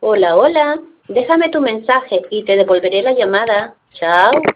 Hola, hola. Déjame tu mensaje y te devolveré la llamada. Chao.